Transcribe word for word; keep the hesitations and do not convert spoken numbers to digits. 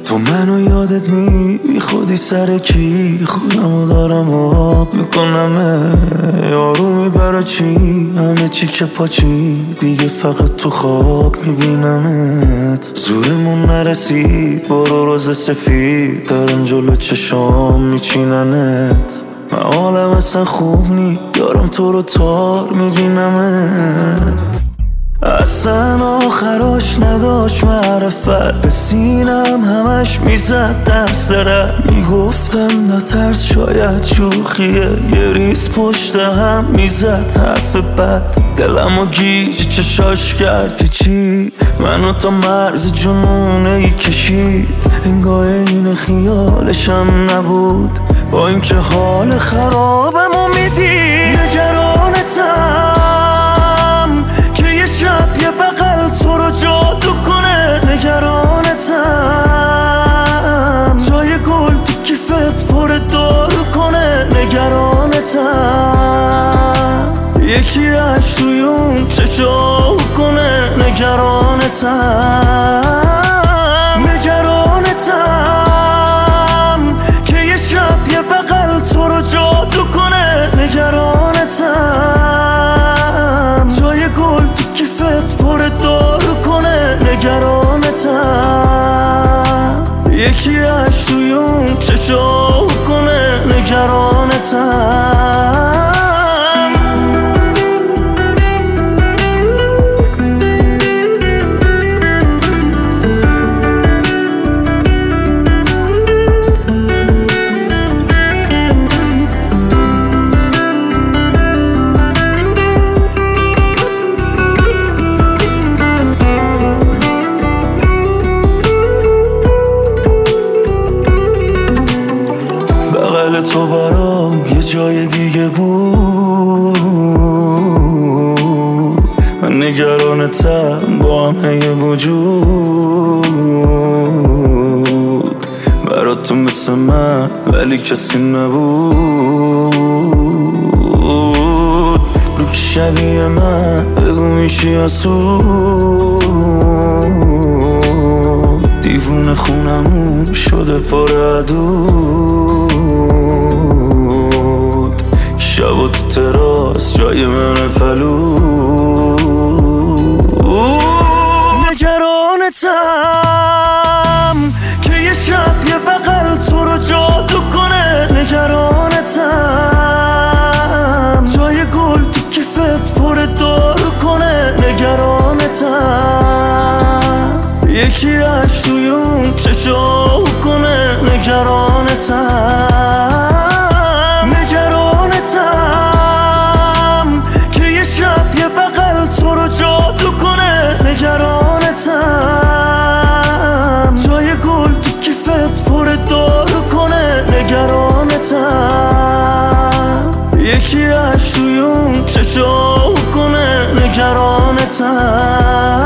تو منو یادت نی بی خودی سر کی خودمو دارم آب میکنم یارومی برا چی همه چی که پاچی دیگه فقط تو خواب میبینمت زورمون نرسید برو روز سفید دارم جلو چشام میچیننت من حالم اصلا خوب نی دارم تو رو تار میبینمت اصلا آخراش نداشت معرفت به سینم همش میزد دست رد میگفتم نترس شاید شوخیه یه ریز پشت هم میزد حرف بد دلمو گیج چشاش کردی چی منو تا مرز جنونه ای کشید انگاه این خیالشم نبود با اینکه حال خرابمو میدی نگرانتم که یه شب یه بغل تو رو جادو کنه نگرانتم جای گل تو کیفت پر دارو کنه نگرانتم یکی اش توی اون چشاو کنه نگرانتم نگرانتم که یه شب یه بغل تو رو جادو کنه نگرانتم جای گل تو کیفت پر دارو کنه نگرانتم یکی اش توی اون چشاو کنه نگرانتم تو برام یه جای دیگه بود من نگرانتم با همه وجود برات تو مثل من ولی کسی نبود رو که شبیه من بگو میشی آسود دیوونه خونمون شده پر عدود شب و تو تراس جای من پلود نگرانتم که یه شب یه بغل تو رو جادو کنه نگرانتم جای گل تو کیفت پر دارو کنه نگرانتم یکی اش توی اون چشاو کنه نگرانتم نگرانتم که یه شب یه بغل تو رو جادو کنه نگرانتم جای گل تو کیفت پر دارو کنه نگرانتم یکی اش توی اون چشاو کنه نگرانتم